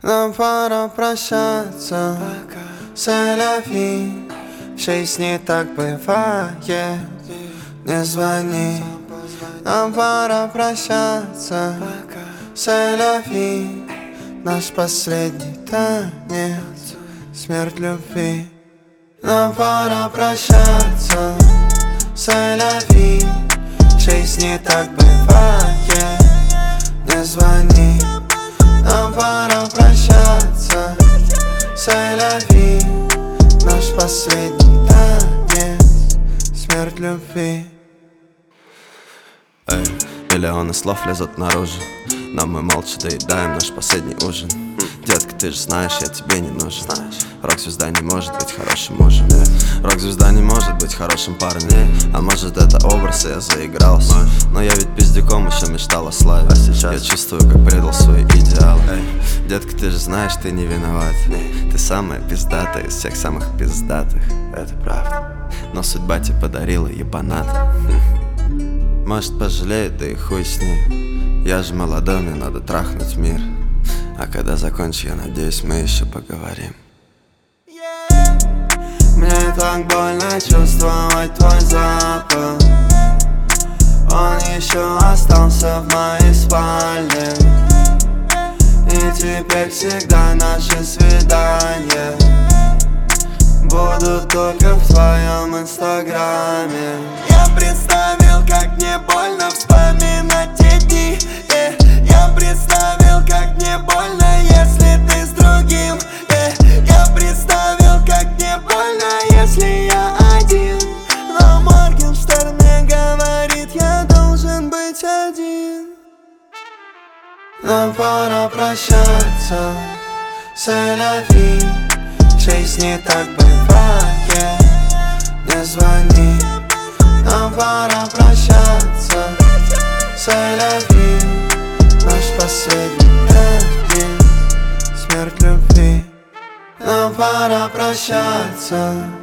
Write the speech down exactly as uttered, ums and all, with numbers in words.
Нам пора прощаться, сэляви. В жизни так бывает, не звони. Нам пора прощаться, сэляви. Наш последний танец, смерть любви. Нам пора прощаться, сэляви. В жизни так бывает, не звони. Нам пора прощаться, сэляви. Наш последний танец, смерть любви. Эй, миллионы слов лезут наружу, но мы молча доедаем наш последний ужин. Детка, ты же знаешь, я тебе не нужен. Рок-звезда не может быть хорошим мужем. Рок-звезда не может быть хорошим парнем. А может это образ, и я заигрался. Но я ведь пиздюком еще мечтал о славе. А сейчас я чувствую, как предал свои идеалы. Эй, детка, ты же знаешь, ты не виноват. Ты самая пиздатая из всех самых пиздатых. Это правда. Но судьба тебе подарила ебанат. Может пожалеет, да и хуй с ней. Я же молодой, мне надо трахнуть мир. А когда закончу, я надеюсь, мы еще поговорим. Мне так больно чувствовать твой запах. Он еще остался в моей спальне. И теперь всегда наши свидания будут только в твоем инстаграме. Я представил, как мне больно вспоминать те дни. yeah. Я представил, как мне больно, если ты с другим. yeah. Я представил, как мне больно, если я один. Но Моргенштерн мне говорит, я должен быть один. Нам пора прощаться, сэляви. В жизни так бывает, не звони. Нам пора прощаться, сэляви. Наш последний танец, смерть любви. Нам пора прощаться.